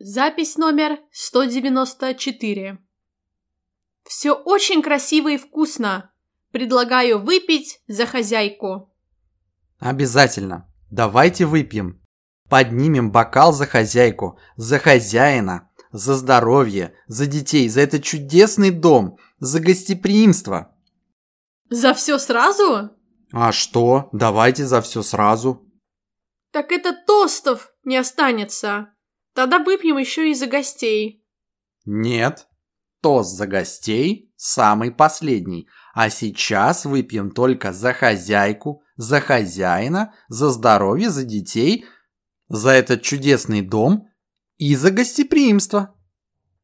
Запись номер 194. Все очень красиво и вкусно. Предлагаю выпить за хозяйку. Обязательно. Давайте выпьем. Поднимем бокал за хозяйку, за хозяина, за здоровье, за детей, за этот чудесный дом, за гостеприимство. За все сразу? А что? Давайте за все сразу. Так это тостов не останется. Тогда выпьем еще и за гостей. Нет. Тост за гостей самый последний. А сейчас выпьем только за хозяйку, за хозяина, за здоровье, за детей, за этот чудесный дом и за гостеприимство.